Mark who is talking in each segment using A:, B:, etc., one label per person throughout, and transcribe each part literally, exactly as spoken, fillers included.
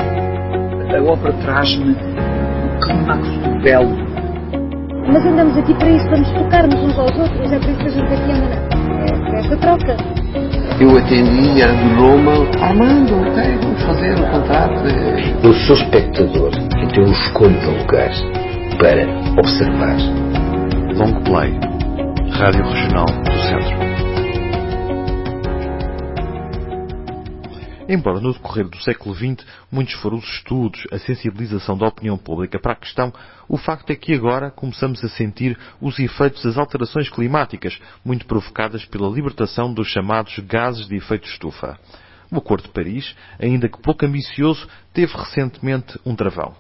A: A obra traz-me um clímax belo.
B: Mas andamos aqui para isso, para nos tocarmos uns aos outros, é por isso que a gente aqui anda, não? É para essa troca.
C: Eu atendi, era de Roma. Armando, ok, vamos fazer o contrato. De...
D: Eu sou espectador, então eu escolho de lugar para observar.
E: Long Play, Rádio Regional do Centro. Embora no decorrer do século vinte muitos foram os estudos, a sensibilização da opinião pública para a questão, o facto é que agora começamos a sentir os efeitos das alterações climáticas, muito provocadas pela libertação dos chamados gases de efeito estufa. O Acordo de Paris, ainda que pouco ambicioso, teve recentemente um travão.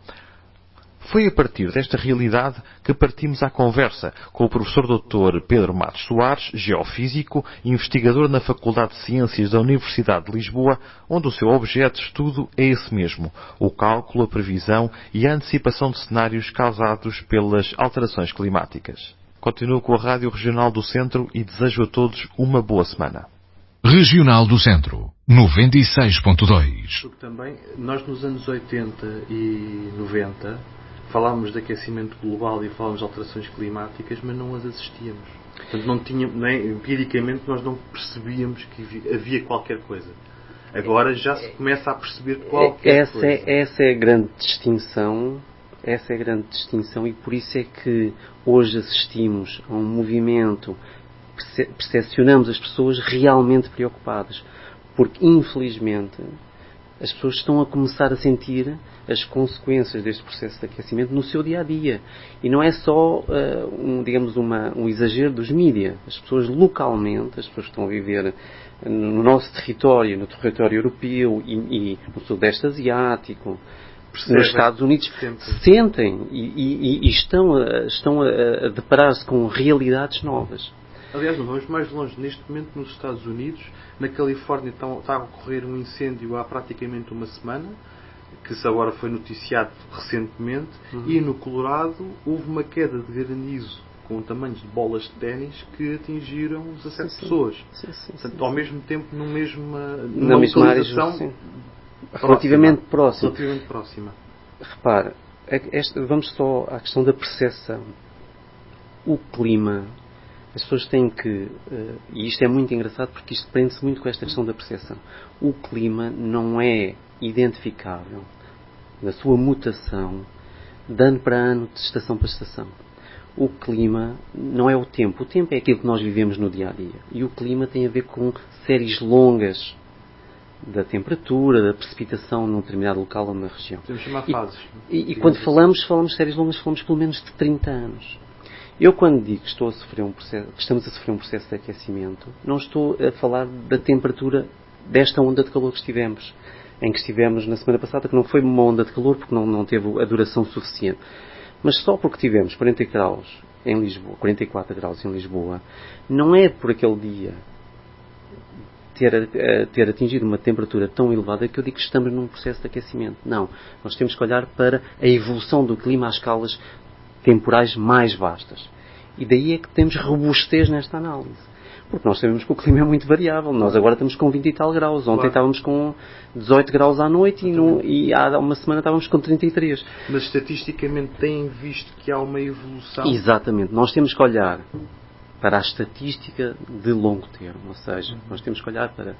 E: Foi a partir desta realidade que partimos à conversa com o professor doutor Pedro Matos Soares, geofísico e investigador na Faculdade de Ciências da Universidade de Lisboa, onde o seu objeto de estudo é esse mesmo, o cálculo, a previsão e a antecipação de cenários causados pelas alterações climáticas. Continuo com a Rádio Regional do Centro e desejo a todos uma boa semana.
F: Regional do Centro, noventa e seis ponto dois.
G: Porque também, nós nos anos oitenta e noventa... falámos de aquecimento global e falámos de alterações climáticas, mas não as assistíamos. Portanto, não tínhamos, nem, empiricamente nós não percebíamos que havia qualquer coisa. Agora já se começa a perceber qualquer
H: essa
G: coisa.
H: É, essa é a grande distinção, essa é a grande distinção e por isso é que hoje assistimos a um movimento, perce, percepcionamos as pessoas realmente preocupadas. Porque, infelizmente, as pessoas estão a começar a sentir as consequências deste processo de aquecimento no seu dia-a-dia. E não é só, uh, um, digamos, uma, um exagero dos mídias. As pessoas localmente, as pessoas que estão a viver no nosso território, no território europeu e, e no Sudeste Asiático, percebem, nos Estados Unidos, sentem, sentem e, e, e estão, a, estão a, a deparar-se com realidades novas.
G: Aliás, não vamos mais longe. Neste momento, nos Estados Unidos, na Califórnia, está, está a ocorrer um incêndio há praticamente uma semana, que agora foi noticiado recentemente, uhum. E no Colorado houve uma queda de granizo com tamanhos de bolas de ténis que atingiram dezassete sim, pessoas. Sim, sim, Portanto, sim, ao sim. mesmo tempo, no mesmo, numa
H: na mesma
G: localização
H: área, relativamente próxima.
G: Relativamente próxima.
H: Repara, esta, vamos só à questão da percepção. O clima... As pessoas têm que, uh, e isto é muito engraçado porque isto prende-se muito com esta questão da percepção. O clima não é identificável na sua mutação de ano para ano, de estação para estação. O clima não é o tempo. O tempo é aquilo que nós vivemos no dia-a-dia. E o clima tem a ver com séries longas da temperatura, da precipitação num determinado local ou numa região.
G: Podemos chamar fases.
H: E, e, e quando falamos, falamos de séries longas, falamos pelo menos de trinta anos. Eu, quando digo que, estou a sofrer um processo, que estamos a sofrer um processo de aquecimento, não estou a falar da temperatura desta onda de calor que estivemos, em que estivemos na semana passada, que não foi uma onda de calor porque não, não teve a duração suficiente. Mas só porque tivemos quarenta graus em Lisboa, quarenta e quatro graus em Lisboa, não é por aquele dia ter, ter atingido uma temperatura tão elevada que eu digo que estamos num processo de aquecimento. Não. Nós temos que olhar para a evolução do clima a escalas temporais mais vastas. E daí é que temos robustez nesta análise. Porque nós sabemos que o clima é muito variável. Nós agora estamos com vinte e tal graus. Ontem claro. Estávamos com dezoito graus à noite e, no, e há uma semana estávamos com trinta e três.
G: Mas estatisticamente têm visto que há uma evolução?
H: Exatamente. Nós temos que olhar para a estatística de longo termo. Ou seja, nós temos que olhar para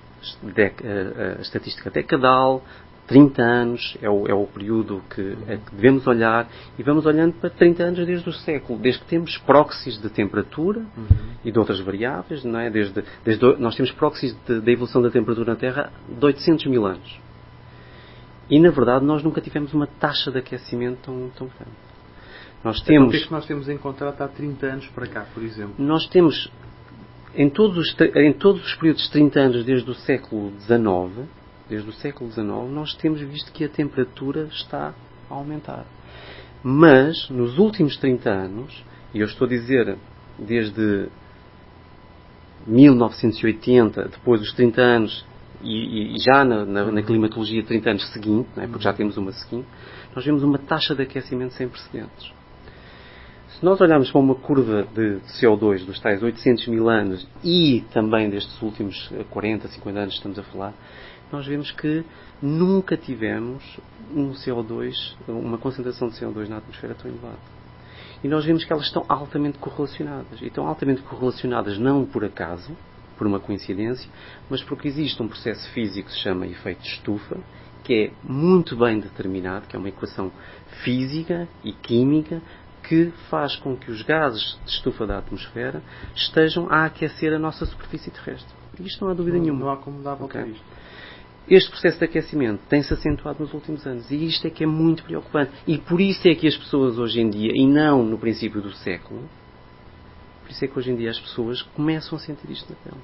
H: a estatística decadal. trinta anos é o, é o período que, é que devemos olhar e vamos olhando para trinta anos desde o século, desde que temos próxies de temperatura uhum. e de outras variáveis, não é? desde, desde, nós temos próxies da evolução da temperatura na Terra de oitocentos mil anos. E, na verdade, nós nunca tivemos uma taxa de aquecimento tão, tão grande. Nós temos,
G: então, o que é que nós temos encontrado há trinta anos para cá, por exemplo?
H: Nós temos, em todos os, em todos os períodos de trinta anos desde o século dezanove, desde o século dezanove, nós temos visto que a temperatura está a aumentar. Mas, nos últimos trinta anos, e eu estou a dizer desde mil novecentos e oitenta, depois dos trinta anos, e, e já na, na, na climatologia trinta anos seguinte, não é? Porque já temos uma seguinte, nós vemos uma taxa de aquecimento sem precedentes. Se nós olharmos para uma curva de C O dois dos tais oitocentos mil anos e também destes últimos quarenta, cinquenta anos que estamos a falar, nós vemos que nunca tivemos um C O dois, uma concentração de C O dois na atmosfera tão elevada. E nós vemos que elas estão altamente correlacionadas. E estão altamente correlacionadas não por acaso, por uma coincidência, mas porque existe um processo físico que se chama efeito de estufa, que é muito bem determinado, que é uma equação física e química que faz com que os gases de estufa da atmosfera estejam a aquecer a nossa superfície terrestre. Isto não há dúvida
G: não,
H: nenhuma.
G: Não há como dar a volta
H: okay.
G: a isto.
H: Este processo de aquecimento tem-se acentuado nos últimos anos e isto é que é muito preocupante. E por isso é que as pessoas hoje em dia, e não no princípio do século, por isso é que hoje em dia as pessoas começam a sentir isto na pele.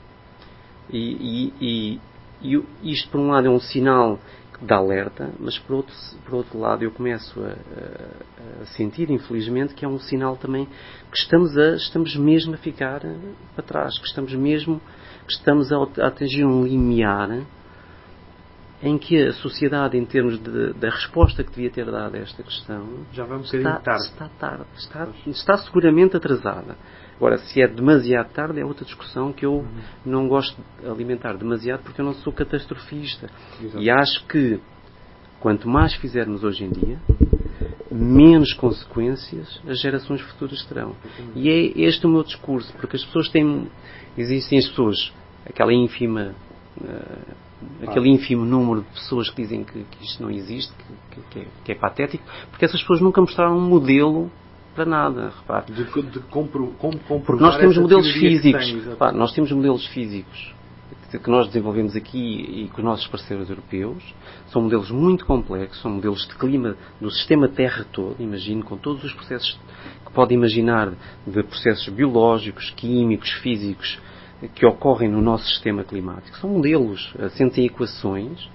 H: E, e, e, e isto, por um lado, é um sinal de alerta, mas por outro, por outro lado eu começo a, a, a sentir, infelizmente, que é um sinal também que estamos, a, estamos mesmo a ficar para trás, que estamos mesmo que estamos a, a atingir um limiar em que a sociedade, em termos de, da resposta que devia ter dado a esta questão,
G: já vai um bocadinho
H: está
G: tarde.
H: Está, tarde está, está seguramente atrasada. Agora, se é demasiado tarde, é outra discussão que eu uhum. não gosto de alimentar demasiado, porque eu não sou catastrofista. Exato. E acho que, quanto mais fizermos hoje em dia, menos consequências as gerações futuras terão. E é este o meu discurso, porque as pessoas têm... Existem as pessoas, aquela ínfima... Uh, aquele ínfimo número de pessoas que dizem que, que isto não existe, que, que, é, que é patético, porque essas pessoas nunca mostraram um modelo para nada, repare.
G: De, de compro, como
H: porque nós temos modelos físicos, tem, repare, nós temos modelos físicos que nós desenvolvemos aqui e com os nossos parceiros europeus, são modelos muito complexos, são modelos de clima do sistema Terra todo, imagino, com todos os processos que pode imaginar, de processos biológicos, químicos, físicos, que ocorrem no nosso sistema climático. São modelos, assentam equações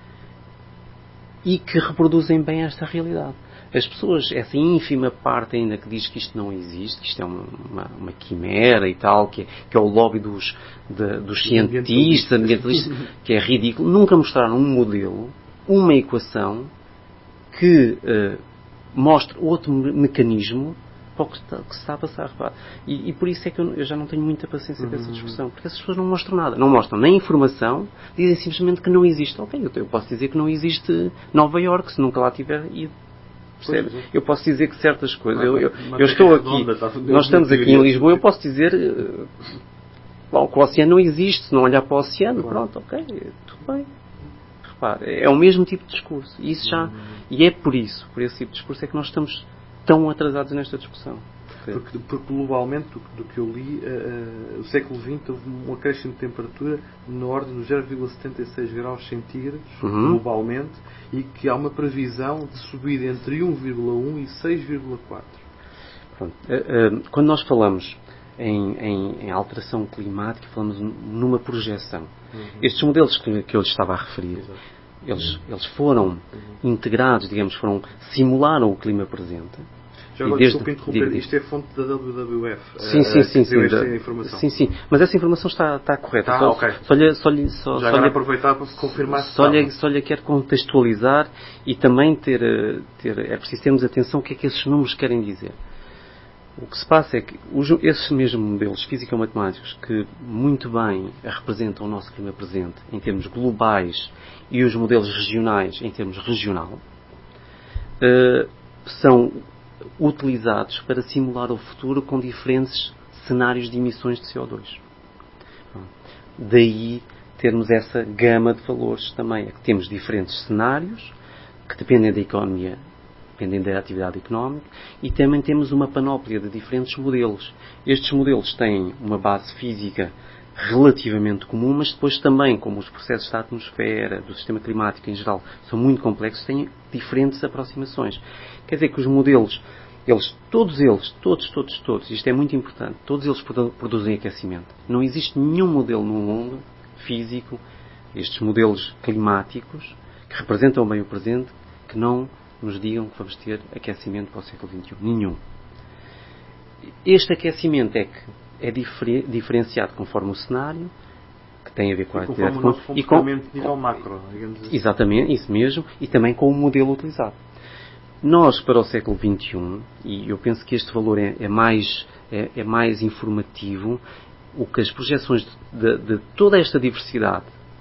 H: e que reproduzem bem esta realidade. As pessoas, essa ínfima parte ainda que diz que isto não existe, que isto é uma, uma quimera e tal, que é, que é o lobby dos, de, dos cientistas, ambientalistas, que é ridículo, nunca mostraram um modelo, uma equação que uh, mostre outro mecanismo para o que, está, que se está a passar. E, e por isso é que eu, eu já não tenho muita paciência para essa discussão, porque essas pessoas não mostram nada. Não mostram nem informação, dizem simplesmente que não existe. Ok, eu, eu posso dizer que não existe Nova Iorque, se nunca lá tiver ido. Percebe? Pois, eu posso dizer que certas coisas... Eu, eu, eu estou aqui... Nós estamos aqui em Lisboa, eu posso dizer... Bom, que o oceano não existe, se não olhar para o oceano, pronto, ok, tudo bem. Repare, é o mesmo tipo de discurso. E, isso já, e é por isso, por esse tipo de discurso, é que nós estamos tão atrasados nesta discussão.
G: Porque, porque globalmente, do, do que eu li, uh, uh, o século vinte houve um acréscimo de temperatura na ordem dos zero vírgula setenta e seis graus centígrados, uhum. globalmente, e que há uma previsão de subida entre um vírgula um e seis vírgula quatro.
H: Pronto. Uh, uh, quando nós falamos em, em, em alteração climática, falamos numa projeção. Uhum. Estes modelos que, que eu lhes estava a referir, eles, eles foram uhum. integrados, digamos, foram, simularam o clima presente.
G: Já agora, desculpe interromper, isto é fonte da W W F.
H: Sim, sim, sim. Sim,
G: esta
H: da,
G: informação.
H: sim, sim. Mas essa informação está, está correta.
G: Tá,
H: só,
G: ok.
H: Só lhe, só lhe, só,
G: Já
H: só
G: agora
H: lhe,
G: aproveitar para confirmar se
H: só lhe, só lhe quero contextualizar e também ter, ter... É preciso termos atenção o que é que esses números querem dizer. O que se passa é que os, esses mesmos modelos físico-matemáticos que muito bem representam o nosso clima presente em termos globais e os modelos regionais em termos regional uh, são utilizados para simular o futuro com diferentes cenários de emissões de C O dois. Daí termos essa gama de valores também. É que temos diferentes cenários que dependem da economia, dependem da atividade económica, e também temos uma panóplia de diferentes modelos. Estes modelos têm uma base física relativamente comum, mas depois também, como os processos da atmosfera, do sistema climático em geral, são muito complexos, têm diferentes aproximações. Quer dizer que os modelos, eles, todos eles, todos, todos, todos, isto é muito importante, todos eles produzem aquecimento. Não existe nenhum modelo no mundo físico, estes modelos climáticos, que representam bem o presente, que não nos digam que vamos ter aquecimento para o século vinte e um. Nenhum. Este aquecimento é que é difer- diferenciado conforme o cenário, que tem a ver com a atividade
G: económica e com o nível macro, digamos assim.
H: Exatamente, isso mesmo, e também com o modelo utilizado. Nós, para o século vinte e um, e eu penso que este valor é, é, mais, é, é mais informativo, o que as projeções de, de, de toda esta diversidade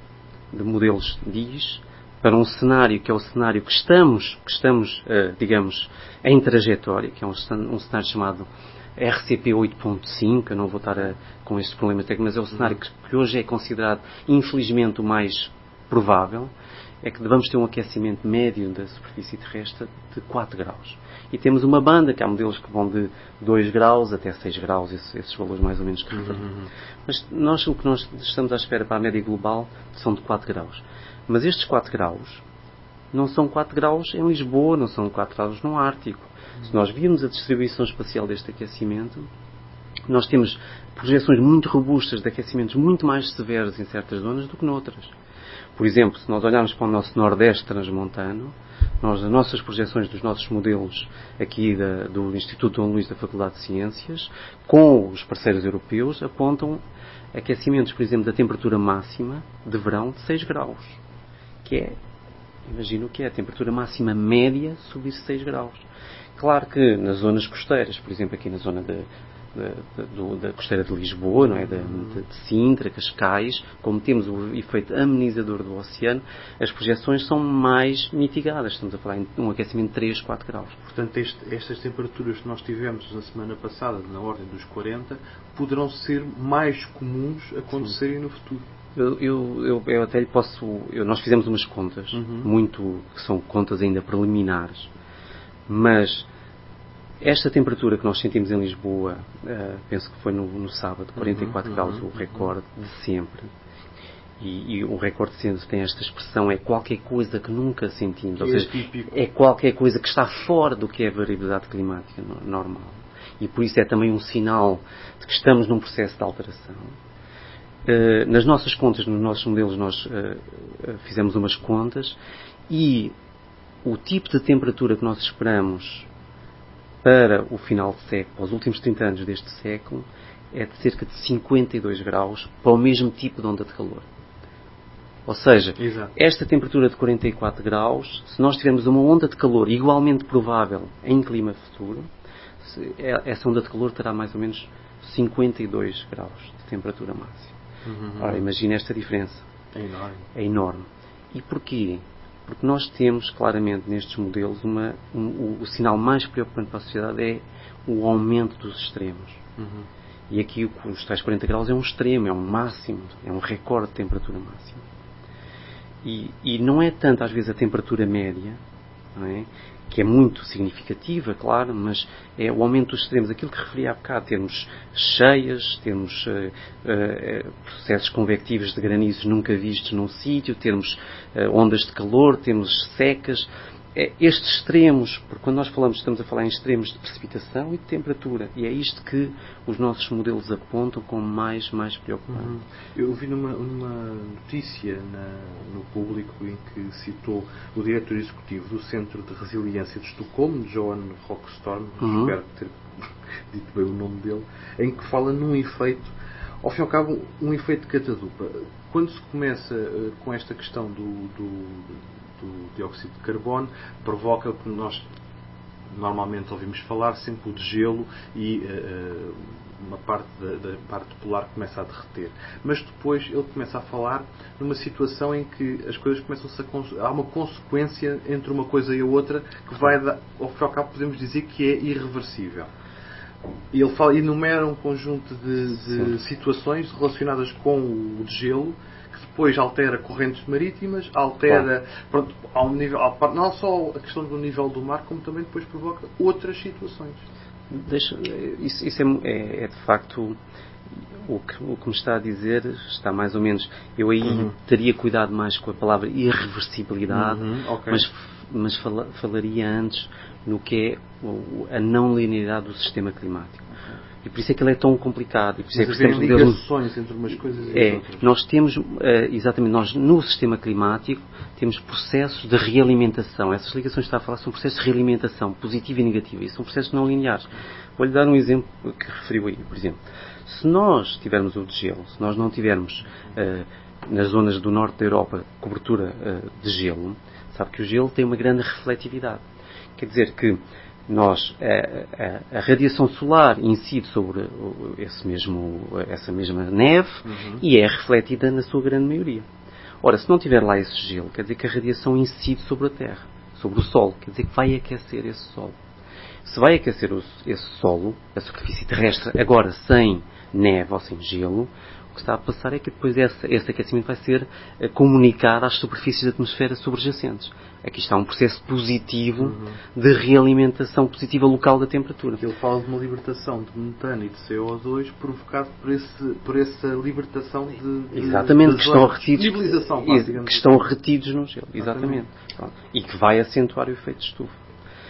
H: de modelos diz, para um cenário que é o cenário que estamos, que estamos uh, digamos, em trajetória, que é um, um cenário chamado R C P oito ponto cinco, eu não vou estar a, com este problema técnico, mas é o cenário que, que hoje é considerado, infelizmente, o mais provável, é que devamos ter um aquecimento médio da superfície terrestre de quatro graus. E temos uma banda, que há modelos que vão de dois graus até seis graus, esses, esses valores mais ou menos que referi. Uhum. Mas nós, o que nós estamos à espera para a média global são de quatro graus. Mas estes quatro graus não são quatro graus em Lisboa, não são quatro graus no Ártico. Uhum. Se nós virmos a distribuição espacial deste aquecimento, nós temos projeções muito robustas de aquecimentos muito mais severos em certas zonas do que noutras. Por exemplo, se nós olharmos para o nosso Nordeste transmontano, nós, as nossas projeções dos nossos modelos aqui da, do Instituto Dom Luís da Faculdade de Ciências, com os parceiros europeus, apontam aquecimentos, por exemplo, da temperatura máxima de verão de seis graus. Que é, imagino o que é, a temperatura máxima média subir seis graus. Claro que nas zonas costeiras, por exemplo, aqui na zona de Da, da, da costeira de Lisboa, não é? de, de, de Sintra, Cascais, como temos o efeito amenizador do oceano, as projeções são mais mitigadas. Estamos a falar em um aquecimento de três, quatro graus.
G: Portanto, este, estas temperaturas que nós tivemos na semana passada, na ordem dos quarenta, poderão ser mais comuns acontecerem Sim. no futuro.
H: Eu, eu, eu, eu até lhe posso... Eu, nós fizemos umas contas, uhum. muito, que são contas ainda preliminares, mas esta temperatura que nós sentimos em Lisboa, uh, penso que foi no, no sábado, quarenta e quatro uhum, graus, uhum, o recorde uhum. de sempre. E, e o recorde de sempre tem esta expressão, é qualquer coisa que nunca sentimos.
G: Que
H: ou
G: é
H: seja,
G: típico.
H: É qualquer coisa que está fora do que é a variabilidade climática no, normal. E por isso é também um sinal de que estamos num processo de alteração. Uh, nas nossas contas, nos nossos modelos, nós uh, uh, fizemos umas contas e o tipo de temperatura que nós esperamos para o final de século, para os últimos trinta anos deste século, é de cerca de cinquenta e dois graus para o mesmo tipo de onda de calor. Ou seja, Exato. esta temperatura de quarenta e quatro graus, se nós tivermos uma onda de calor igualmente provável em clima futuro, essa onda de calor terá mais ou menos cinquenta e dois graus de temperatura máxima. Uhum. Ora, imagina esta diferença.
G: É enorme.
H: É enorme. E porquê? Porque nós temos claramente nestes modelos uma, um, o, o sinal mais preocupante para a sociedade é o aumento dos extremos. Uhum. E aqui o, os tais quarenta graus é um extremo, é um máximo, é um recorde de temperatura máxima. E, e não é tanto às vezes a temperatura média, não é? Que é muito significativa, claro, mas é o aumento dos extremos, aquilo que referi há bocado, termos cheias, termos uh, uh, processos convectivos de granizos nunca vistos num sítio, termos uh, ondas de calor, temos secas. É, estes extremos, porque quando nós falamos, estamos a falar em extremos de precipitação e de temperatura, e é isto que os nossos modelos apontam como mais, mais preocupante.
G: Uhum. Eu vi numa, numa notícia na, no Público em que citou o diretor executivo do Centro de Resiliência de Estocolmo, Johan Rockstorm, uhum. espero ter dito bem o nome dele, em que fala num efeito, ao fim e ao cabo, um efeito de catadupa. Quando se começa uh, com esta questão do, do do dióxido de carbono, provoca o que nós normalmente ouvimos falar, sempre o degelo e uh, uma parte da, da parte polar começa a derreter. Mas depois ele começa a falar numa situação em que as coisas começam-se a... Cons- há uma consequência entre uma coisa e a outra que vai, dar, ao fim e ao cabo, podemos dizer que é irreversível. E ele fala, enumera um conjunto de, de situações relacionadas com o degelo, depois altera correntes marítimas, altera, pronto, ao nível, ao, não só a questão do nível do mar, como também depois provoca outras situações.
H: Deixa, isso isso é, é, é de facto o que, o que me está a dizer, está mais ou menos, eu aí uhum. teria cuidado mais com a palavra irreversibilidade, uhum, okay. mas, mas fala, falaria antes no que é a não linearidade do sistema climático. E por isso é que ele é tão complicado. E por isso
G: Mas
H: é que
G: haver ligações entre umas coisas e
H: é,
G: outras.
H: Nós temos, uh, exatamente, nós no sistema climático temos processos de realimentação. Essas ligações que está a falar são processos de realimentação, positiva e negativa. E são processos não lineares. Vou-lhe dar um exemplo que referiu aí. Por exemplo, se nós tivermos o degelo, se nós não tivermos uh, nas zonas do norte da Europa cobertura uh, de gelo, sabe que o gelo tem uma grande refletividade. Quer dizer que nós, a, a, a radiação solar incide sobre esse mesmo, essa mesma neve uhum. e é refletida na sua grande maioria. Ora, se não tiver lá esse gelo, quer dizer que a radiação incide sobre a Terra, sobre o solo, quer dizer que vai aquecer esse solo. Se vai aquecer o, esse solo, a superfície terrestre, agora sem neve ou sem gelo, o que está a passar é que depois esse, esse aquecimento vai ser uh, comunicado às superfícies da atmosfera subjacentes. Aqui está um processo positivo uhum. de realimentação positiva local da temperatura.
G: Ele fala de uma libertação de metano e de C O dois provocado por, esse, por essa libertação de, de
H: Exatamente,
G: de
H: que estão retidos,
G: que,
H: que estão retidos no gelo. Exatamente. Exatamente. E que vai acentuar o efeito de estufa.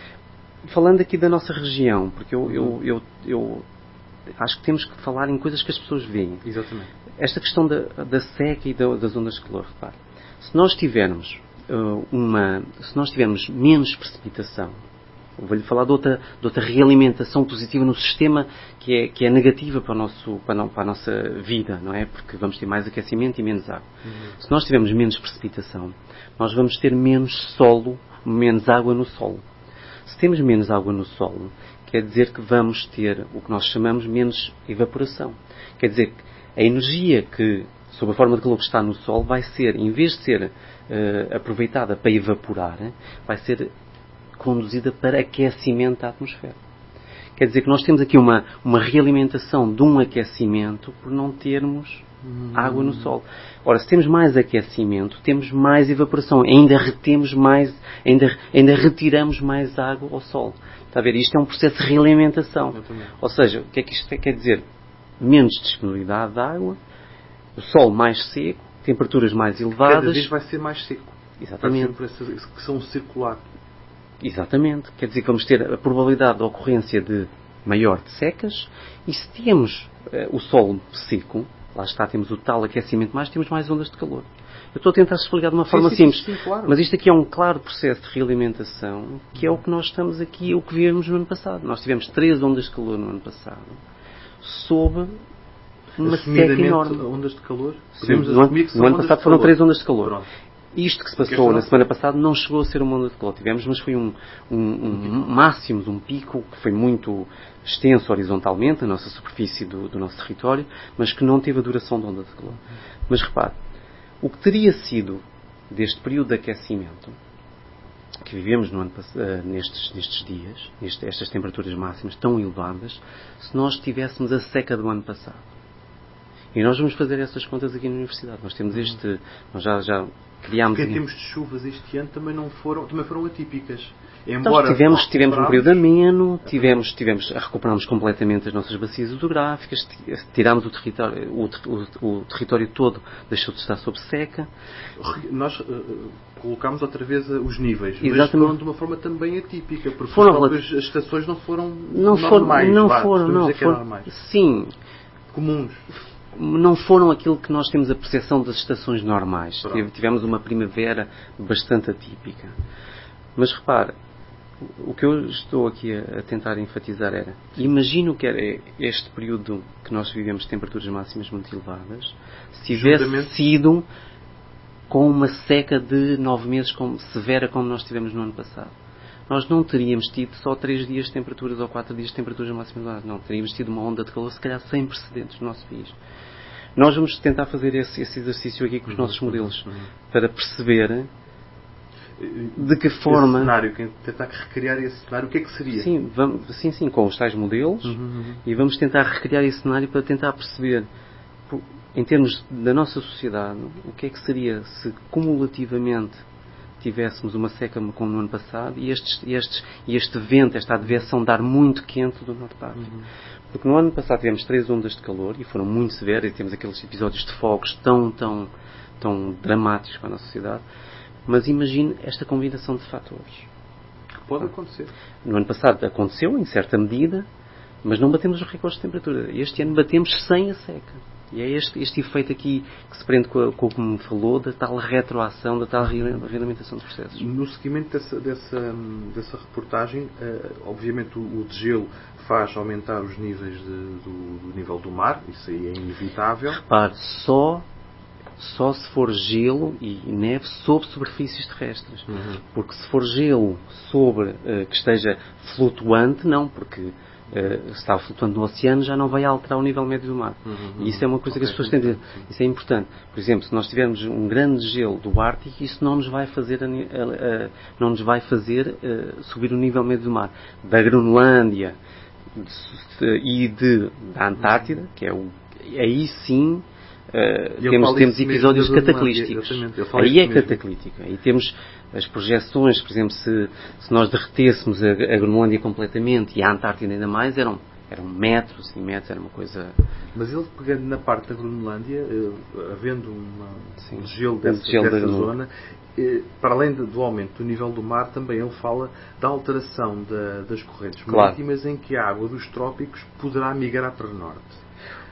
H: Falando aqui da nossa região, porque eu, eu, eu, eu acho que temos que falar em coisas que as pessoas veem.
G: Exatamente.
H: Esta questão da, da seca e da, das ondas de calor, repare. Se nós tivermos uh, uma, se nós tivermos menos precipitação, vou-lhe falar de outra, de outra realimentação positiva no sistema que é, que é negativa para, o nosso, para, a, para a nossa vida, não é? Porque vamos ter mais aquecimento e menos água. Uhum. Se nós tivermos menos precipitação, nós vamos ter menos solo, menos água no solo. Se temos menos água no solo, quer dizer que vamos ter o que nós chamamos menos evaporação. Quer dizer que a energia que, sob a forma de calor que está no solo, vai ser, em vez de ser uh, aproveitada para evaporar, vai ser conduzida para aquecimento da atmosfera. Quer dizer que nós temos aqui uma, uma realimentação de um aquecimento por não termos hum. água no solo. Ora, se temos mais aquecimento, temos mais evaporação, ainda retemos mais, ainda, ainda retiramos mais água ao solo. Está a ver? Isto é um processo de realimentação. Ou seja, o que é que isto quer dizer? Menos disponibilidade de água, o solo mais seco, temperaturas mais elevadas.
G: Cada vez vai ser mais seco.
H: Exatamente.
G: Vai ser essa questão circular.
H: Exatamente. Quer dizer que vamos ter a probabilidade de ocorrência de maior de secas, e se temos uh, o solo seco, lá está, temos o tal aquecimento mais, temos mais ondas de calor. Eu estou a tentar explicar de uma forma
G: sim, sim,
H: simples,
G: sim, claro.
H: Mas isto aqui é um claro processo de realimentação, que é o que nós estamos aqui, o que vivemos no ano passado. Nós tivemos três ondas de calor no ano passado, sob uma seca enorme.
G: Ondas de calor?
H: Sim, no ano, no ano passado foram três ondas de calor. Pronto. Isto que se passou na semana passada não chegou a ser uma onda de calor. Tivemos, mas foi um, um, um máximo, um pico que foi muito extenso horizontalmente na nossa superfície do, do nosso território, mas que não teve a duração de onda de calor. Mas repare, o que teria sido deste período de aquecimento que vivemos no ano, uh, nestes, nestes dias, neste, estas temperaturas máximas tão elevadas, se nós tivéssemos a seca do ano passado. E nós vamos fazer essas contas aqui na Universidade. Nós temos este, nós já, já criámos...
G: Porque em termos de chuvas este ano também não foram, também foram atípicas.
H: Embora então, tivemos, tivemos um período ameno, tivemos, tivemos, recuperámos completamente as nossas bacias hidrográficas, tirámos o território, o, o, o território todo deixou de estar sob seca.
G: Nós uh, colocámos outra vez os níveis,
H: exatamente,
G: mas foram de uma forma também atípica, porque
H: foram
G: as, próprias, as estações não foram
H: não
G: normais.
H: Foram, não
G: vá,
H: foram, não foram,
G: normais.
H: Sim.
G: Comuns.
H: Não foram aquilo que nós temos a percepção das estações normais.
G: Pronto.
H: Tivemos uma primavera bastante atípica. Mas repare, o que eu estou aqui a tentar enfatizar era, imagino que era este período que nós vivemos de temperaturas máximas muito elevadas, se tivesse Juntamente. sido com uma seca de nove meses como, severa como nós tivemos no ano passado. Nós não teríamos tido só três dias de temperaturas ou quatro dias de temperaturas máximas elevadas. Não, teríamos tido uma onda de calor se calhar sem precedentes no nosso país. Nós vamos tentar fazer esse, esse exercício aqui com os nossos modelos, para perceber de que forma...
G: Esse cenário, tentar recriar esse cenário, o que é que seria?
H: Sim, vamos, sim, sim, com os tais modelos, uhum, uhum. e vamos tentar recriar esse cenário para tentar perceber, em termos da nossa sociedade, o que é que seria se cumulativamente tivéssemos uma seca como no ano passado e, estes, estes, e este vento, esta adversão de ar muito quente do Norte da África. Uhum. Porque no ano passado tivemos três ondas de calor e foram muito severas, e temos aqueles episódios de fogos tão, tão, tão dramáticos para a nossa sociedade. Mas imagine esta combinação de fatores.
G: Pode acontecer.
H: No ano passado aconteceu, em certa medida, mas não batemos os recordes de temperatura. Este ano batemos sem a seca. E é este, este efeito aqui que se prende com, a, com o que me falou, da tal retroação, da tal realimentação de processos.
G: No seguimento dessa, dessa, dessa reportagem, uh, obviamente o, o degelo faz aumentar os níveis de, do, do nível do mar, isso aí é inevitável.
H: Repare, só, só se for gelo e neve sobre superfícies terrestres. Uhum. Porque se for gelo sobre, uh, que esteja flutuante, não, porque uh, está flutuando no oceano, já não vai alterar o nível médio do mar. Uhum, e isso é uma coisa okay, que as pessoas têm de dizer. Isso é importante. Por exemplo, se nós tivermos um grande gelo do Ártico, isso não nos vai fazer, a, a, a, não nos vai fazer uh, subir o nível médio do mar. Da Groenlândia de, e de, da Antártida, que é o... Aí sim... Uh, temos, temos episódios cataclísticos. Aí é cataclístico. Aí temos as projeções, por exemplo, se, se nós derretêssemos a, a Groenlândia completamente e a Antártida ainda mais, eram, eram metros e metros, era uma coisa...
G: Mas ele, pegando na parte da Groenlândia, uh, havendo uma,
H: Sim,
G: um gelo dessa,
H: gelo
G: dessa
H: da
G: zona, uh, para além de, do aumento do nível do mar, também ele fala da alteração da, das correntes
H: claro.
G: marítimas, em que a água dos trópicos poderá migrar para o norte.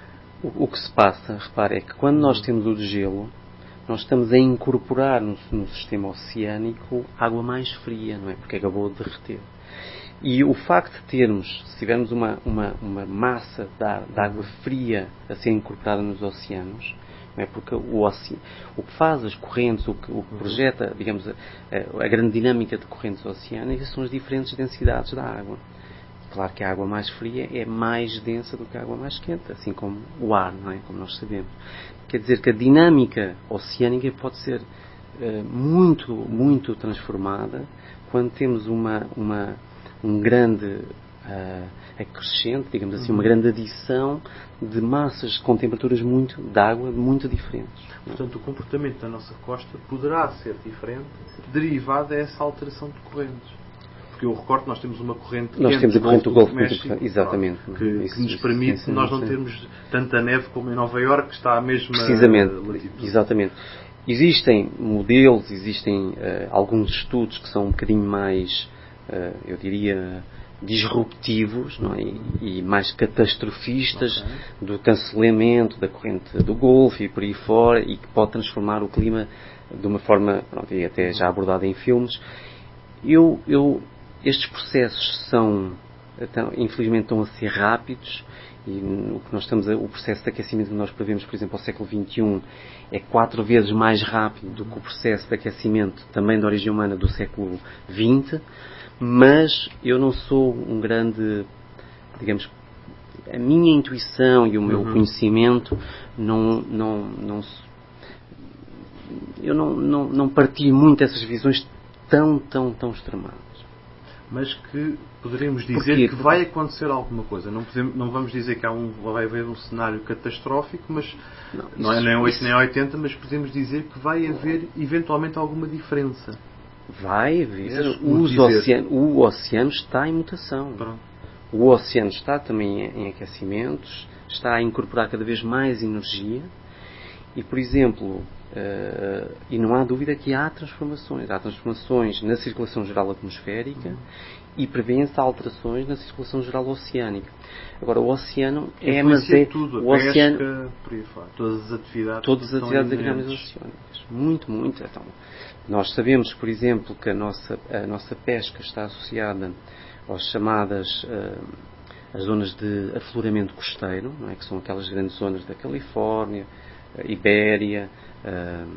H: O que se passa, repare, é que quando nós temos o gelo, nós estamos a incorporar no, no sistema oceânico água mais fria, não é? Porque acabou de derreter. E o facto de termos, se tivermos uma, uma, uma massa de, de água fria a ser incorporada nos oceanos, não é? Porque o, oceano, o que faz as correntes, o que, o que projeta, digamos, a, a grande dinâmica de correntes oceânicas são as diferentes densidades da água. Claro que a água mais fria é mais densa do que a água mais quente, assim como o ar, não é? Como nós sabemos. Quer dizer que a dinâmica oceânica pode ser uh, muito, muito transformada quando temos uma, uma, um grande uh, acrescente, digamos assim, uma grande adição de massas com temperaturas muito, de água muito diferentes.
G: Portanto, o comportamento da nossa costa poderá ser diferente, derivado dessa alteração de correntes. Porque eu recordo que nós temos uma corrente
H: nós
G: quente
H: temos a corrente do Golfo
G: do México,
H: muito, exatamente,
G: que, isso, que nos permite sim, sim, nós não sim. termos tanta neve como em Nova Iorque, que está à mesma
H: precisamente,
G: latitude.
H: Exatamente. Existem modelos, existem uh, alguns estudos que são um bocadinho mais, uh, eu diria, disruptivos, não é? e, e mais catastrofistas okay. do cancelamento da corrente do Golfo e por aí fora, e que pode transformar o clima de uma forma, pronto, e até já abordada em filmes. Eu, eu, estes processos são, então, infelizmente, estão a ser rápidos, e o que nós estamos a, o processo de aquecimento que nós prevemos, por exemplo, ao século vinte e um, é quatro vezes mais rápido do que o processo de aquecimento também da origem humana do século vinte, mas eu não sou um grande, digamos, a minha intuição e o meu uhum. conhecimento não, não, não, eu não, não, não partilho muito essas visões tão, tão, tão extremadas.
G: Mas que poderíamos dizer que vai acontecer alguma coisa. Não, podemos, não vamos dizer que há um, vai haver um cenário catastrófico, mas não, não é nem oito nem oitenta, mas podemos dizer que vai haver eventualmente alguma diferença.
H: Vai haver. Os oceano, o oceano está em mutação. Pronto. O oceano está também em aquecimentos, está a incorporar cada vez mais energia e, por exemplo, Uh, e não há dúvida que há transformações. Há transformações na circulação geral atmosférica uhum. e prevêem-se alterações na circulação geral oceânica. Agora, o oceano é... Mas é
G: tudo, a
H: o
G: pesca,
H: oceano,
G: por aí fora. Todas as atividades
H: Todas as atividades económicas oceânicas. Muito, muito. Então, nós sabemos, por exemplo, que a nossa, a nossa pesca está associada às chamadas... Uh, as zonas de afloramento costeiro, não é? Que são aquelas grandes zonas da Califórnia, Ibéria, uh,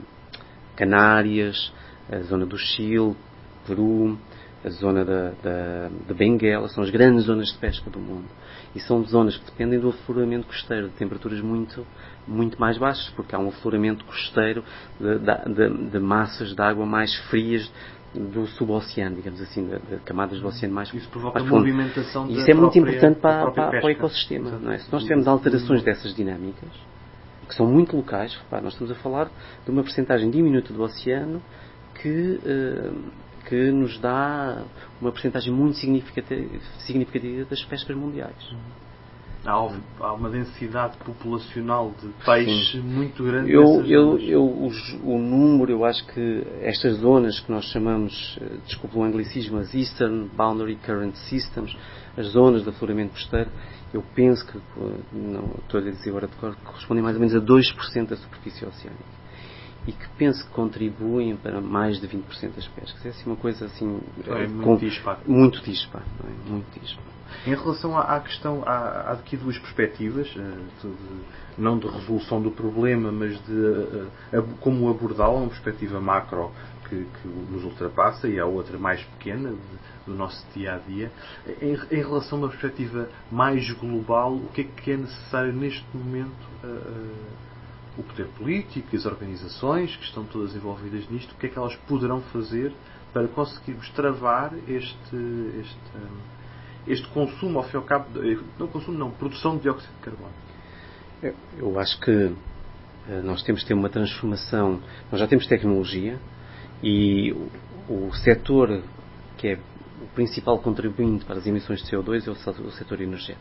H: Canárias, a zona do Chile, Peru, a zona da, da, de Benguela, são as grandes zonas de pesca do mundo. E são zonas que dependem do afloramento costeiro, de temperaturas muito, muito mais baixas, porque há um afloramento costeiro de, de, de massas de água mais frias do suboceano, digamos assim, de, de camadas do oceano mais
G: Isso provoca
H: mais
G: movimentação da
H: Isso é muito
G: própria,
H: importante para, para,
G: para
H: o ecossistema. Não é? Se nós tivermos alterações dessas dinâmicas, que são muito locais, repare, nós estamos a falar de uma percentagem diminuta do oceano que, uh, que nos dá uma percentagem muito significativa, significativa das pescas mundiais.
G: Há, há uma densidade populacional de peixe Sim. muito grande.
H: Eu, eu, eu, o, o número, eu acho que estas zonas que nós chamamos, desculpe o anglicismo, as Eastern Boundary Current Systems, as zonas de afloramento costeiro, eu penso que, não estou a dizer agora de cor, correspondem mais ou menos a dois por cento da superfície oceânica. E que penso que contribuem para mais de vinte por cento das pescas. É assim uma coisa assim...
G: É, é muito
H: com,
G: disparo.
H: Muito disparo. É? Muito disparo.
G: Em relação à, à questão, há, há aqui duas perspectivas, de, não de resolução do problema, mas de, de como abordá-la, uma perspectiva macro, que, que nos ultrapassa e há outra mais pequena de, do nosso dia-a-dia. Em, em relação a uma perspectiva mais global, o que é que é necessário neste momento uh, uh, o poder político, as organizações que estão todas envolvidas nisto, o que é que elas poderão fazer para conseguirmos travar este, este, este consumo, ao fim e ao cabo, não consumo não, produção de dióxido de carbono?
H: Eu, eu acho que nós temos que ter uma transformação. Nós já temos tecnologia e o, o setor que é o principal contribuinte para as emissões de C O dois é o, o setor energético.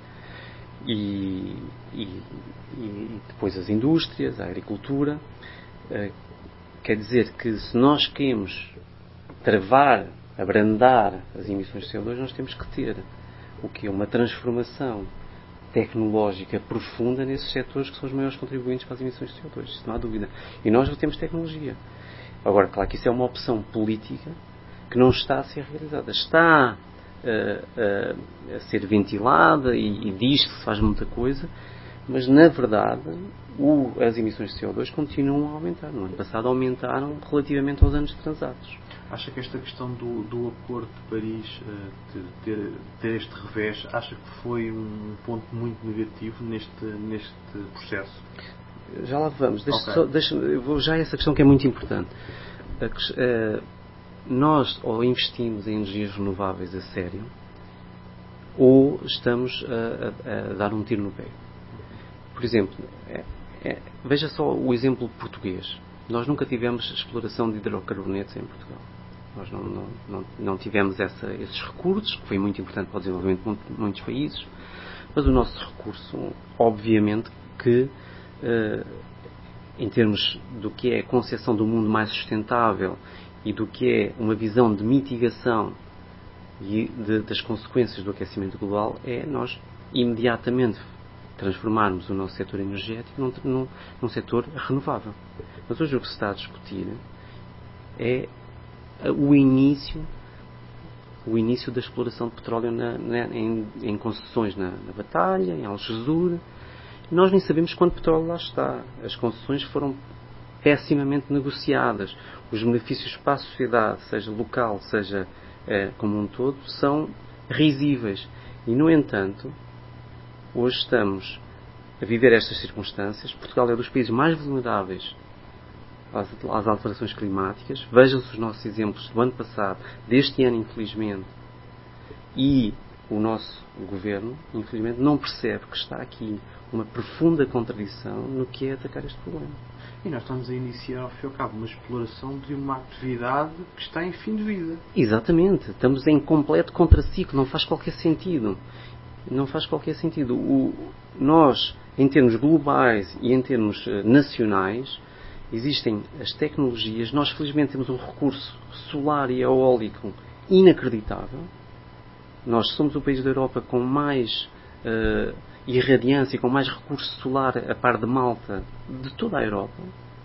H: E, e, e depois as indústrias, a agricultura. Quer dizer que se nós queremos travar, abrandar as emissões de C O dois, nós temos que ter o que é uma transformação tecnológica profunda nesses setores que são os maiores contribuintes para as emissões de C O dois, isso não há dúvida. E nós já temos tecnologia. Agora, claro que isso é uma opção política que não está a ser realizada. Está uh, uh, a ser ventilada e, e diz que se faz muita coisa, mas na verdade o, as emissões de C O dois continuam a aumentar. No ano passado aumentaram relativamente aos anos transatos.
G: Acha que esta questão do, do Acordo de Paris uh, ter, ter, ter este revés, acha que foi um ponto muito negativo neste, neste processo?
H: Já lá vamos. Deixa
G: Okay.
H: só, deixa, eu vou já a essa questão que é muito importante. A, uh, nós ou investimos em energias renováveis a sério ou estamos a, a, a dar um tiro no pé. Por exemplo, é, é, veja só o exemplo português. Nós nunca tivemos exploração de hidrocarbonetos em Portugal. Nós não, não, não, não tivemos essa, esses recursos, que foi muito importante para o desenvolvimento de muitos países, mas o nosso recurso, obviamente, que uh, em termos do que é a concepção do mundo mais sustentável e do que é uma visão de mitigação e de, das consequências do aquecimento global, é nós imediatamente transformarmos o nosso setor energético num, num, num setor renovável. Mas hoje o que se está a discutir é o início o início da exploração de petróleo na, na, em, em concessões na, na Batalha, em Algesur. Nós nem sabemos quanto petróleo lá está. As concessões foram pessimamente negociadas. Os benefícios para a sociedade, seja local, seja eh, como um todo, são risíveis. E, no entanto, hoje estamos a viver estas circunstâncias. Portugal é dos países mais vulneráveis às, às alterações climáticas. Vejam-se os nossos exemplos do ano passado, deste ano, infelizmente, e o nosso governo, infelizmente, não percebe que está aqui uma profunda contradição no que é atacar este problema.
G: E nós estamos a iniciar, ao fim e ao cabo, uma exploração de uma atividade que está em fim de vida.
H: Exatamente. Estamos em completo contraciclo. Não faz qualquer sentido. Não faz qualquer sentido. O, nós, em termos globais e em termos uh, nacionais, existem as tecnologias. Nós, felizmente, temos um recurso solar e eólico inacreditável. Nós somos o país da Europa com mais uh, irradiância e com mais recurso solar a par de Malta de toda a Europa.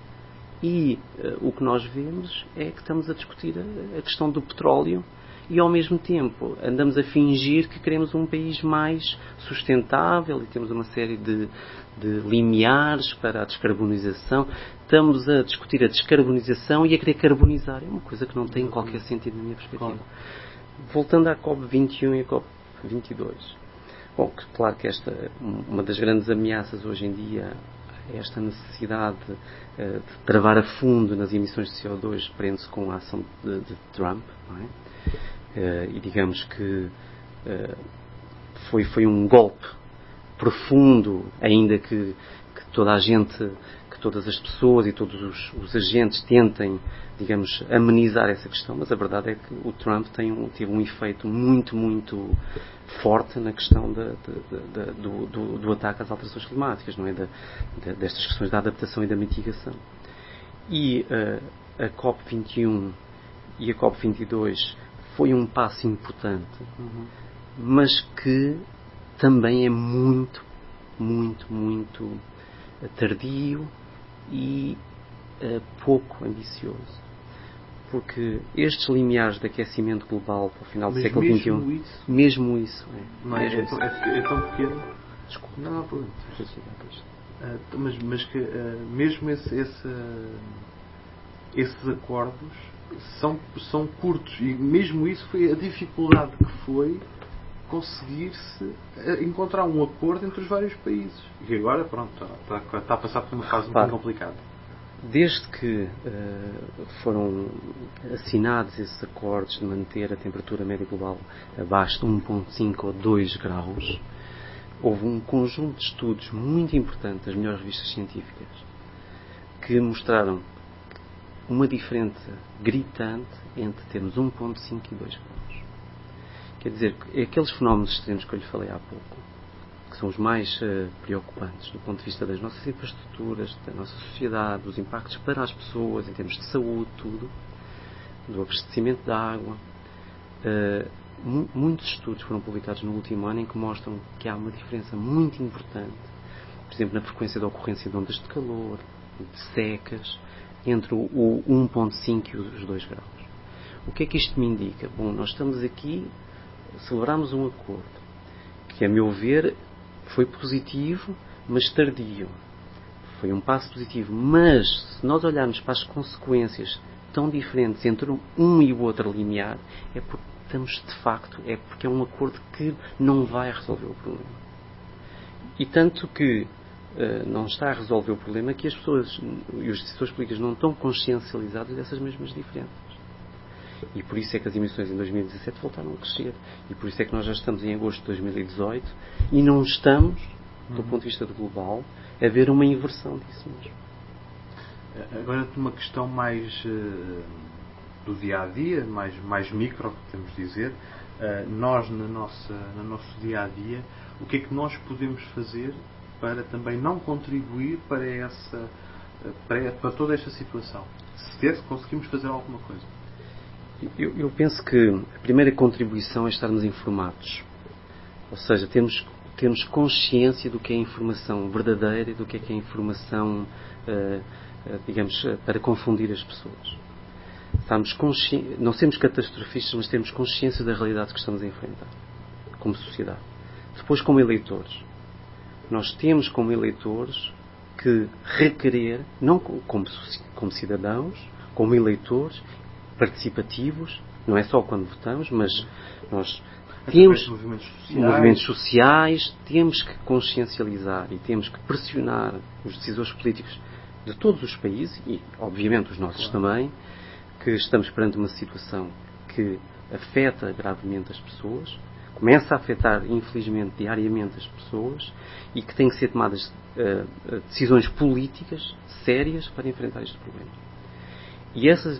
H: E uh, o que nós vemos é que estamos a discutir a, a questão do petróleo e, ao mesmo tempo, andamos a fingir que queremos um país mais sustentável e temos uma série de, de limiares para a descarbonização. Estamos a discutir a descarbonização e a querer carbonizar. É uma coisa que não tem qualquer sentido na minha perspectiva. Voltando à COP vinte e um e à COP vinte e dois. Bom, claro que esta, uma das grandes ameaças hoje em dia é esta necessidade uh, de travar a fundo nas emissões de C O dois, prende-se com a ação de, de Trump, não é? Uh, e digamos que uh, foi, foi um golpe profundo, ainda que, que toda a gente, que todas as pessoas e todos os, os agentes tentem, digamos, amenizar essa questão, mas a verdade é que o Trump tem um, teve um efeito muito, muito forte na questão de, de, de, de, do, do, do ataque às alterações climáticas, não é? De, de, destas questões da adaptação e da mitigação. E uh, a COP vinte e um e a COP vinte e dois foi um passo importante, uhum. mas que também é muito, muito, muito tardio e uh, pouco ambicioso. Porque estes limiares de aquecimento global para o final do
G: mas
H: século vinte e um,
G: isso?
H: mesmo isso, é,
G: não é, é, tão, é, é tão pequeno.
H: Desculpa,
G: não, não, problema. Uh, mas, mas que uh, mesmo esse, esse, uh, esses acordos são, são curtos. E mesmo isso foi a dificuldade que foi conseguir-se encontrar um acordo entre os vários países. E agora, pronto, está, está, está a passar por uma fase muito complicada.
H: Desde que uh, foram assinados esses acordos de manter a temperatura média global abaixo de um vírgula cinco ou dois graus, houve um conjunto de estudos muito importantes das melhores revistas científicas que mostraram uma diferença gritante entre termos um vírgula cinco e dois graus. Quer dizer, aqueles fenómenos extremos que eu lhe falei há pouco, que são os mais uh, preocupantes do ponto de vista das nossas infraestruturas, da nossa sociedade, dos impactos para as pessoas, em termos de saúde, tudo, do abastecimento da água. Uh, mu- muitos estudos foram publicados no último ano em que mostram que há uma diferença muito importante, por exemplo, na frequência de ocorrência de ondas de calor, de secas, entre o, o um vírgula cinco e os dois graus. O que é que isto me indica? Bom, nós estamos aqui, celebramos um acordo que, a meu ver, foi positivo, mas tardio. Foi um passo positivo, mas se nós olharmos para as consequências tão diferentes entre um e o outro limiar, é porque estamos, de facto, é porque é um acordo que não vai resolver o problema. E tanto que uh, não está a resolver o problema que as pessoas e os decisores políticos não estão consciencializados dessas mesmas diferenças. E por isso é que as emissões em dois mil e dezassete voltaram a crescer. E por isso é que nós já estamos em agosto de dois mil e dezoito e não estamos, do ponto de vista do global, a ver uma inversão disso mesmo.
G: Agora, de uma questão mais uh, do dia-a-dia, mais, mais micro, podemos dizer, uh, nós, na nossa, no nosso dia-a-dia, o que é que nós podemos fazer para também não contribuir para, essa, para, para toda esta situação? Se conseguimos fazer alguma coisa.
H: Eu, eu penso que a primeira contribuição é estarmos informados. Ou seja, temos, temos consciência do que é informação verdadeira e do que é que é informação, uh, uh, digamos, uh, para confundir as pessoas. Estamos consci... Não sermos catastrofistas, mas temos consciência da realidade que estamos a enfrentar, como sociedade. Depois, como eleitores. Nós temos, como eleitores, que requerer, não como, como cidadãos, como eleitores, participativos, não é só quando votamos, mas nós temos
G: movimentos sociais.
H: movimentos sociais, temos que consciencializar e temos que pressionar os decisores políticos de todos os países e, obviamente, os nossos claro. também, que estamos perante uma situação que afeta gravemente as pessoas, começa a afetar, infelizmente, diariamente as pessoas e que têm que ser tomadas uh, decisões políticas sérias para enfrentar este problema. E essas,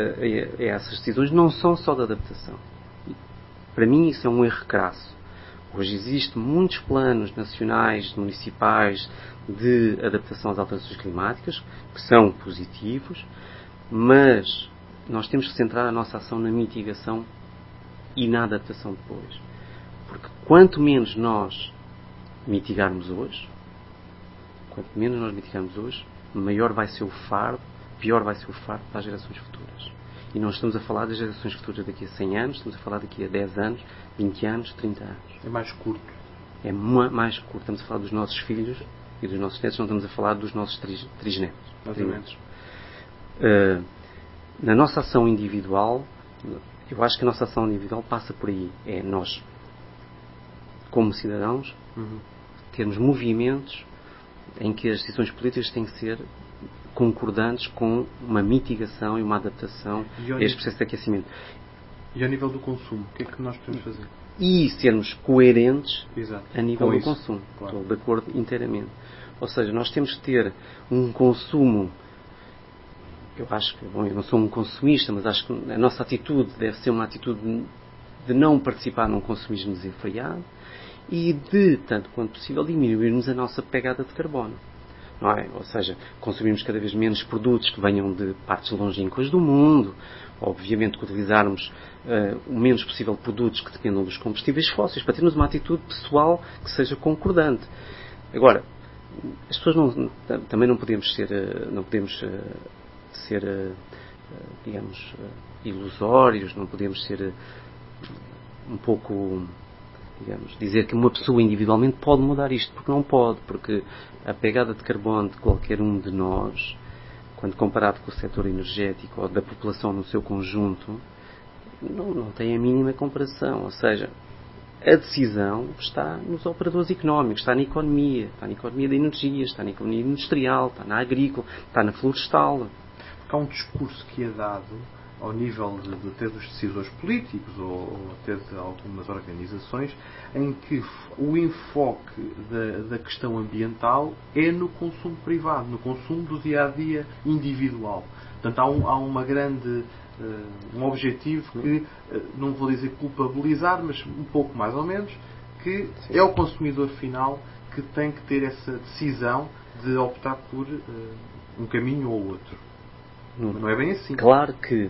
H: essas decisões não são só de adaptação. Para mim isso é um erro crasso. Hoje existem muitos planos nacionais, municipais de adaptação às alterações climáticas, que são positivos, mas nós temos que centrar a nossa ação na mitigação e na adaptação depois. Porque quanto menos nós mitigarmos hoje, quanto menos nós mitigarmos hoje, maior vai ser o fardo, pior vai ser o fardo para as gerações futuras. E não estamos a falar das gerações futuras daqui a cem anos, estamos a falar daqui a dez anos, vinte anos, trinta anos.
G: É mais curto.
H: É mais curto. Estamos a falar dos nossos filhos e dos nossos netos, não estamos a falar dos nossos tris, trisnetos. trisnetos. Uh, na nossa ação individual, eu acho que a nossa ação individual passa por aí. É nós, como cidadãos, uhum. termos movimentos em que as decisões políticas têm que ser concordantes com uma mitigação e uma adaptação a este processo de aquecimento.
G: E ao nível do consumo, o que é que nós podemos fazer?
H: E sermos coerentes
G: Exato.
H: a nível
G: com
H: do
G: isso.
H: consumo.
G: Claro.
H: Estou de acordo inteiramente. Ou seja, nós temos que ter um consumo. Eu acho que, bom, eu não sou um consumista, mas acho que a nossa atitude deve ser uma atitude de não participar num consumismo desenfreado e de, tanto quanto possível, diminuirmos a nossa pegada de carbono. Não é? Ou seja, consumimos cada vez menos produtos que venham de partes longínquas do mundo, obviamente que utilizarmos uh, o menos possível produtos que dependam dos combustíveis fósseis, para termos uma atitude pessoal que seja concordante. Agora, as pessoas não, também não podemos ser, não podemos ser, digamos, ilusórios, não podemos ser um pouco, digamos, dizer que uma pessoa individualmente pode mudar isto, porque não pode, porque a pegada de carbono de qualquer um de nós, quando comparado com o setor energético ou da população no seu conjunto, não, não tem a mínima comparação. Ou seja, a decisão está nos operadores económicos, está na economia, está na economia da energia, está na economia industrial, está na agrícola, está na florestal.
G: Há um discurso que é dado ao nível de, de até dos decisores políticos ou, ou até de algumas organizações, em que o enfoque da, da questão ambiental é no consumo privado, no consumo do dia-a-dia individual. Portanto, há, um, há uma grande, uh, um objetivo que, uh, não vou dizer culpabilizar, mas um pouco mais ou menos, que Sim. é o consumidor final que tem que ter essa decisão de optar por uh, um caminho ou outro. Não, não é bem assim.
H: Claro que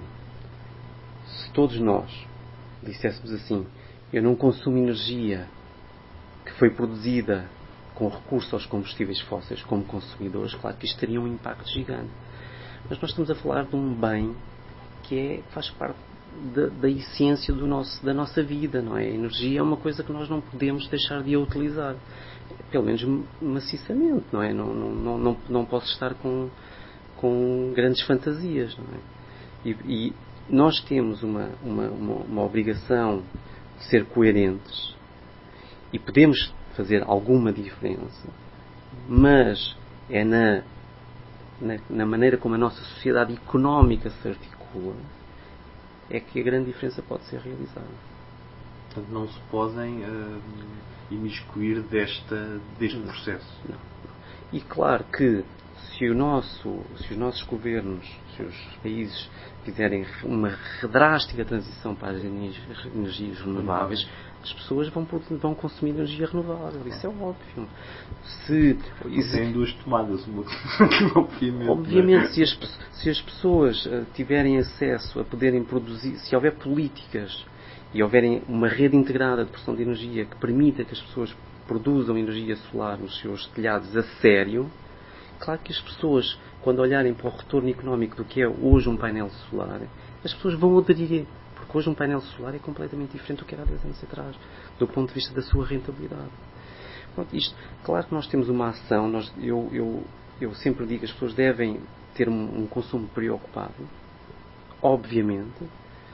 H: se todos nós disséssemos assim, eu não consumo energia que foi produzida com recurso aos combustíveis fósseis como consumidores, claro que isto teria um impacto gigante. Mas nós estamos a falar de um bem que é, faz parte da, da essência do nosso, da nossa vida, não é? A energia é uma coisa que nós não podemos deixar de a utilizar. Pelo menos maciçamente, não é? Não, não, não, não, não posso estar com, com grandes fantasias, não é? E, e nós temos uma, uma, uma, uma obrigação de ser coerentes e podemos fazer alguma diferença, mas é na, na, na maneira como a nossa sociedade económica se articula é que a grande diferença pode ser realizada.
G: Portanto, não se podem uh, imiscuir desta, deste
H: não,
G: processo.
H: Não, não. E claro que se, o nosso, se os nossos governos, se os países fizerem uma drástica transição para as energias renováveis, as pessoas vão, vão consumir energia renovável. Isso é óbvio. Se,
G: isso... Tem duas tomadas, uma obviamente.
H: Obviamente, se as, se as pessoas tiverem acesso a poderem produzir, se houver políticas e houverem uma rede integrada de produção de energia que permita que as pessoas produzam energia solar nos seus telhados a sério, claro que as pessoas, quando olharem para o retorno económico do que é hoje um painel solar, as pessoas vão aderir, porque hoje um painel solar é completamente diferente do que era há dez anos atrás, do ponto de vista da sua rentabilidade. Pronto, isto, claro que nós temos uma ação, nós, eu, eu, eu sempre digo que as pessoas devem ter um, um consumo preocupado, obviamente,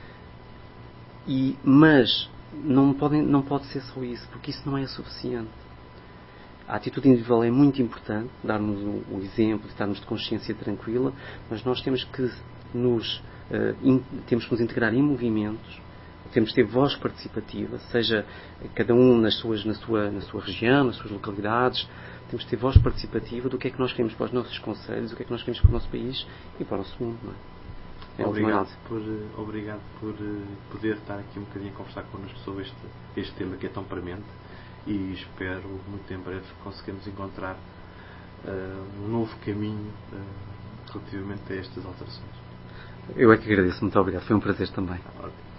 H: e, mas não, podem, não pode ser só isso, porque isso não é suficiente. A atitude individual é muito importante, darmos o, o exemplo, estarmos de consciência tranquila, mas nós temos que nos, uh, in, temos que nos integrar em movimentos, temos que ter voz participativa, seja cada um nas suas, na, sua, na sua região, nas suas localidades, temos que ter voz participativa do que é que nós queremos para os nossos concelhos, o que é que nós queremos para o nosso país e para o nosso mundo. Não é? É
G: obrigado, por, obrigado por poder estar aqui um bocadinho a conversar connosco sobre este, este tema que é tão premente. E espero muito em breve conseguirmos encontrar uh, um novo caminho uh, relativamente a estas alterações.
H: Eu é que agradeço, muito obrigado, foi um prazer também.
G: Okay.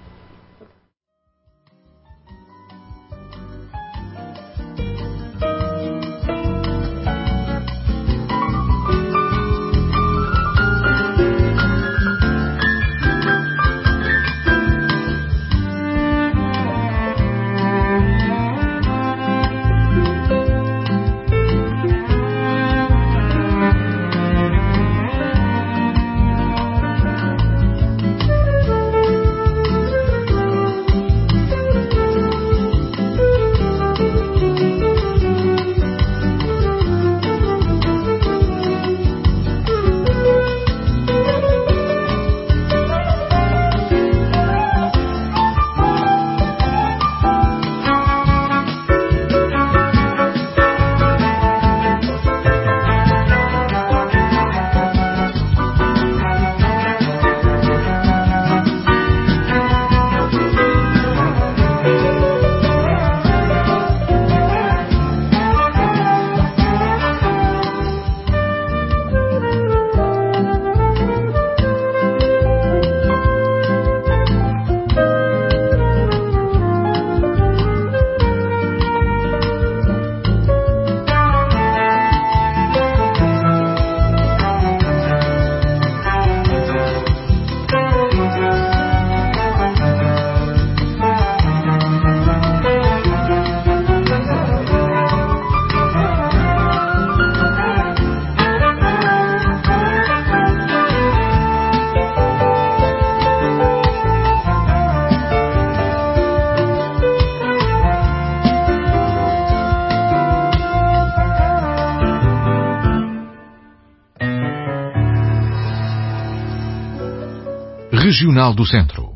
F: Regional do Centro.